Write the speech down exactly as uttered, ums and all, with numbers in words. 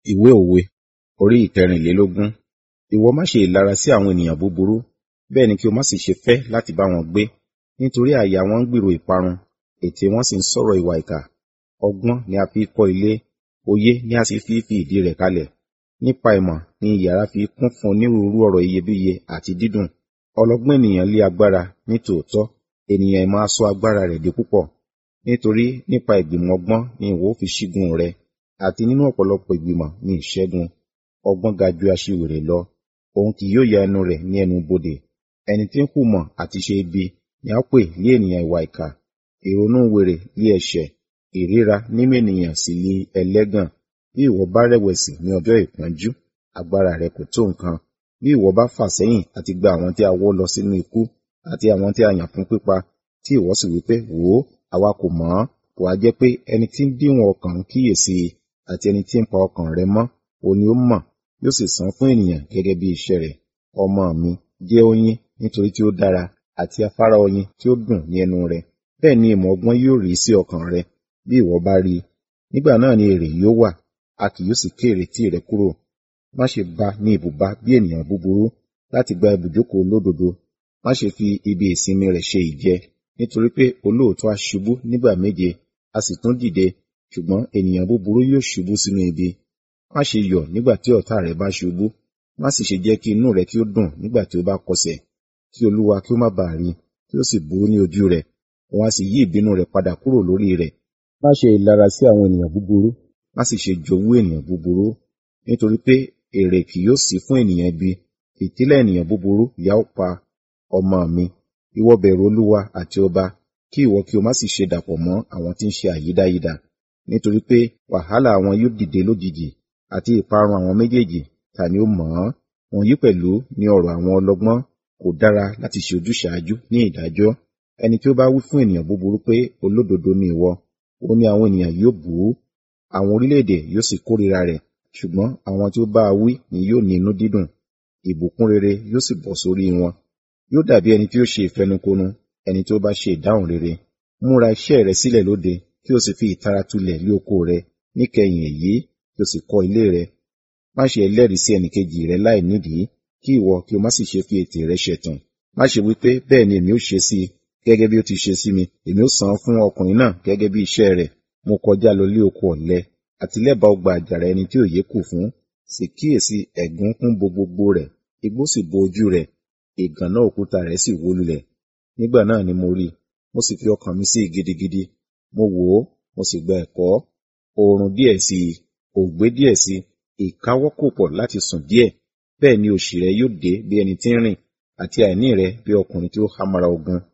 Ìwé òwe orí ìkẹrìnlélógún. Ìwọ má ṣe ìlara sí àwọn ènìyàn búburú, bẹ́ẹ̀ ni kí o má sì ṣe fẹ́ láti bá wọn gbé, nítorí àyà wọn ń gbèrò ìparun, ètè wọn sì ń sọ̀rọ̀ ìwà ìkà. Ọgbọ́n ni a fi kọ́ ilé, òye ni a sì fi fi ìdí rẹ̀ kalẹ̀. Nípa ìmọ̀ ni iyàrá fi kún fún onírúurú ọ̀rọ̀ iyebíye àti dídùn. Ọlọ́gbọ́n ènìyàn lé agbára ní tòótọ́, ènìyàn ìmọ̀ á sọ agbára rẹ̀ di púpọ̀. Nítorí nípa ìgbìmọ̀ ọgbọ́n ni ìwọ ó fi ṣígun rẹ, àti nínú ọ̀pọ̀lọpọ̀ ìgbìmọ̀ ni ìṣẹ́gun. Ọgbọ́n ga ju aṣiwèrè lọ, òun kì yóò ya ẹnu rẹ̀ ní ẹnu bodè. Ẹni tí ń hùmọ̀ àti ṣe ibi ni a ó pè ní ènìyàn ìwà ìkà. Ìrònú wèrè lé ẹ̀ṣẹ̀, ìríra nínú ènìyàn sì lé ẹlẹ́gàn. Bí ìwọ bá rẹ̀wẹ̀sì ní ọjọ́ ìpọ́njú, agbára rẹ kò tó nǹkan. Bí ìwọ bá fà sẹ́yìn àti gba àwọn tí a wọ́ lọ sínú ikú, àti àwọn tí a yàn fún pípa, tí ìwọ sì wí pé, wò ó, àwa kò mọ̀ ọ́n, kò ha jẹ́ pé ẹni tí ń díwọ̀n ọkàn ń kíyèsí i, àti ẹni tí ń pa ọkàn rẹ̀ mọ́, òun ni ó mọ̀, yóò sì san fún ènìyàn gẹ́gẹ́ bí iṣẹ́ rẹ̀. Ọmọ mi, jẹ oyin nítorí tí ó dára, àti afárá oyin tí ó dùn ní ẹnu rẹ̀. Bẹ́ẹ̀ ni ìmọ̀ ọgbọ́n yóò rí sí ọkàn rẹ, bí ìwọ bá rí i. Nígbà náà ni èrè yóò wà, a kì yóò sì ké ìrètí rẹ kúrò. Má ṣe bá ní ibùba bí ènìyàn búburú, láti gba ibùjókòó olódodo. Má ṣe fi ibi ìsinmi rẹ̀ ṣe ìjẹ, nítorí pé olóòótọ́ á ṣubú nígbà méje, a sì tún dìde, ṣùgbọ́n ènìyàn búburú yóò ṣubú sínú ibi. Má ṣe yọ̀ nígbà tí ọ̀tá rẹ bá ṣubú, má sì ṣe jẹ́ kí inú rẹ kí ó dùn nígbà tí ó bá kọsẹ̀, kí Olúwa kí ó má bàa rí, kí ó sì burú ní ojú rẹ̀, òun á sì yí ìbínú rẹ̀ padà kúrò lórí rẹ̀. Má ṣe ìlara sí àwọn ènìyàn búburú, má sì ṣe jowú ènìyàn búburú, nítorí pé èrè kì yóò sí fún ènìyàn ibi, ìtìlẹ̀ ènìyàn búburú ìyà ó pa. Ọmọ mi, ìwọ bẹ̀rù Olúwa àti ọba, kí ìwọ kí o má sì ṣe dàpọ̀ mọ́ àwọn tí ń ṣe àyídáyidà, nítorí pé wàhálà àwọn yóò dìde lójijì, àti ìparun àwọn méjèèjì, ta ni ó mọ̀ ọ́n? Wọ̀nyí pẹ̀lú ni ọ̀rọ̀ àwọn ọlọ́gbọ́n, kò dára láti ṣe ojúṣàájú ní ìdájọ́. Ẹni tí ó bá wí fún ènìyàn búburú pé olódodo ni ìwọ, òun ni àwọn ènìyàn yóò bú, àwọn orílẹ̀-èdè yóò sì kórìíra rẹ̀, ṣùgbọ́n àwọn tí ó bá a wí ni yóò ní inú dídùn, ìbùkún rere yóò sì bọ́ sórí wọn. Yóò dàbí ẹni tí ó ṣe ìfẹnukonu, ẹni tí ó bá ṣe ìdáhùn rere. Múra iṣẹ́ rẹ sílẹ̀ lóde, kí o sì fi ìtara tulẹ̀ lé oko rẹ, níkẹyìn èyí, kí o sì kọ́ ilé rẹ. Má ṣe ẹlẹ́rìí sí ẹnìkejì rẹ láì nídìí, kí ìwọ kí o má sì ṣe fi ètè rẹ ṣẹ̀tàn. Má ṣe wí pé bẹ́ẹ̀ ni èmi ó ṣe sí i, gẹ́gẹ́ bí ó ti ṣe sí mi, èmi ó san fún ọkùnrin náà gẹ́gẹ́ bí iṣẹ́ rẹ̀. Mo kọjá lọ lé oko ọ̀lẹ, àti lẹ́bàá ọgbà àjàrà ẹni tí òye kù fún. Sì kíyèsí ẹ̀gún kún bo gbogbo rẹ̀, igbó sì bo ojú rẹ̀, ìgànná òkúta rẹ̀ sì wó lulẹ̀. Nígbà náà ni mo rí i, mo sì fi ọkàn mi sí i gidigidi. Mo wò ó, mo sì gba ẹ̀kọ́, oorun díẹ̀ sí i, òògbé díẹ̀ sí i, ìkáwọ́kòpọ̀ láti sùn díẹ̀. Bẹ́ẹ̀ ni òṣì rẹ yóò dé bí ẹni tí ń rìn, àti àìní rẹ bí ọkùnrin tí ó hámọ́ra ogun.